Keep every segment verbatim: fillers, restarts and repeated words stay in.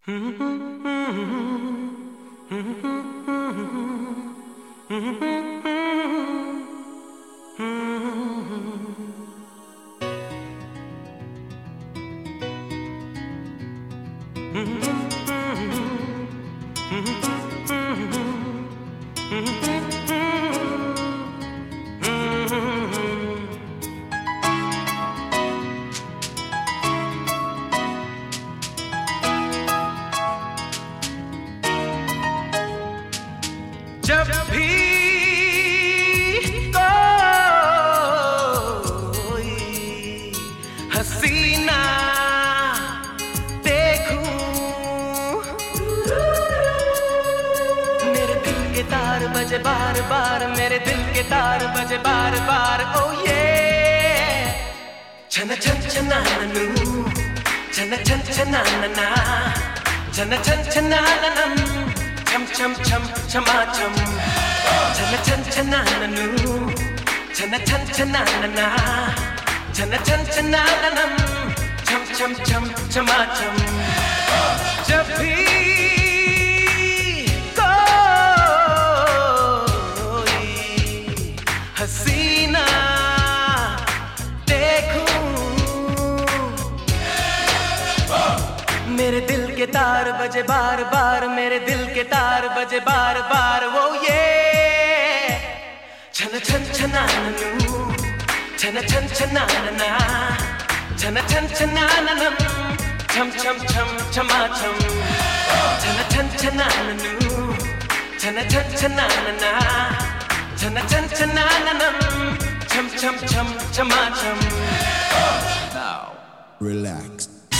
जब भी कोई हसीना देखूं, मेरे दिल के तार बजे बार बार, मेरे दिल के तार बजे बार बार। ओ ये छन छन छनानू, छन छन छनाना, छन छन छनानम, छम छम छम छमा छम, छन छन छनानू, छन छन छनाना, छन छन छनानम, छम छम छम छमा छम। जब भी कोई हसीना देखूं, मेरे दिल के तार बजे बार बार, मेरे दिल के तार बजे बार बार। वो ये छन छन छनानू, छन छन छनाना, छन छन छनानम, छम छम छम छमा छम, छन छन छनानू, छन छन छनाना, छन छन छनानम, छम छम छम छमा छम। Now relax.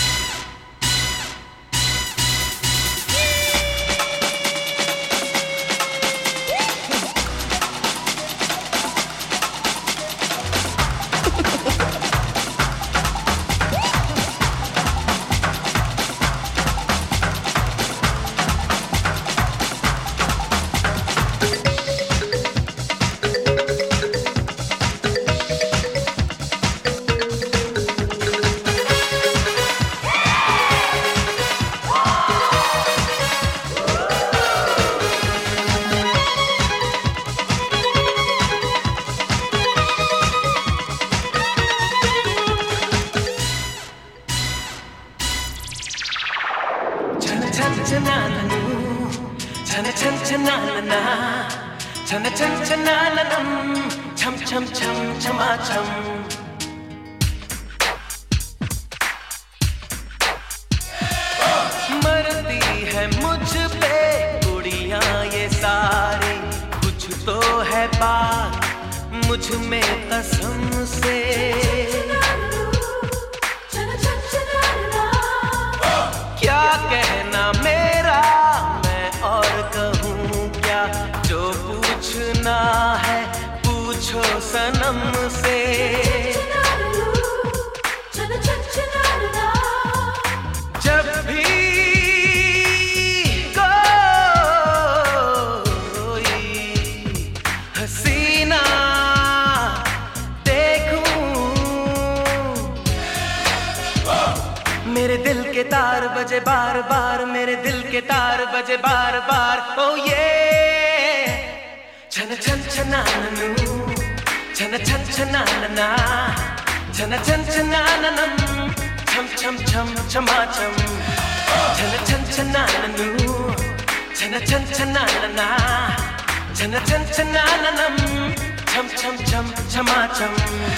छनानू, छन छन छनाना, छन छन छनानम, छम छम छम छमा छम। मरती है मुझ पे कुड़ियां ये सारी, कुछ तो है बात मुझ में कसम से। क्या कहना मेरा, मैं और कहूँ क्या, जो पूछना है पूछो सनम से। जब भी कोई हसीना देखूं, मेरे दिल के तार बजे बार बार, मेरे दिल के तार बजे बार बार। ओ ये छन छन छनानू, छन छन छनाना, छन छन छनानम, छम छम छम छमा छम, छन छन छनानू, छन छन छनाना, छन छन छनानम, छम छम छम छमा छम।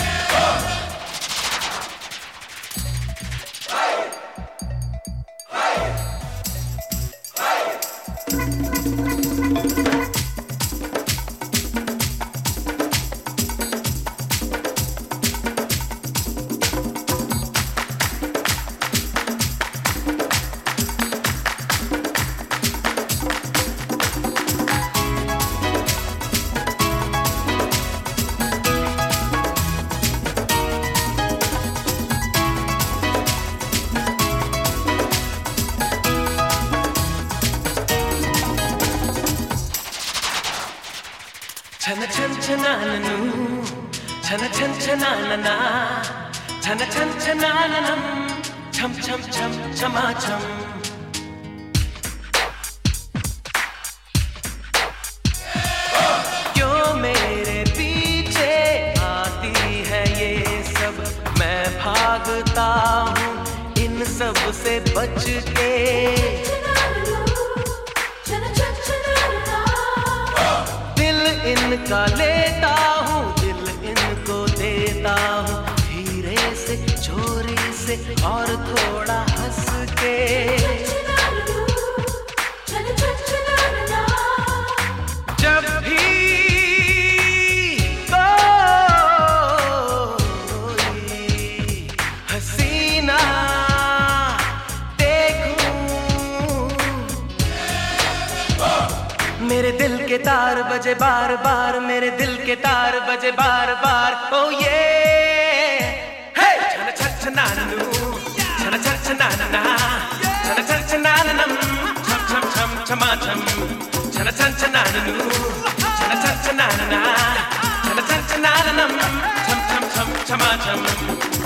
छन छन छनानू, छन छन छनाना, छन छन छनानम, छम छम छम छमा छम। सबसे बच के। दिल इनका लेता हूँ, दिल इनको देता हूँ, धीरे से चोरी से और थोड़ा हंस के। जब भी कोई हसीना देखूं, मेरे दिल के तार बजे बार बार, मेरे दिल के तार बजे बार बार। ओ ये छन छन छनानू, छन छन छनाना, छन छन छनानम, छम छम छम छमा छम, छन छन छनानू, छन छन छनाना, छन छन छनानम, छम छम छम छमा छम।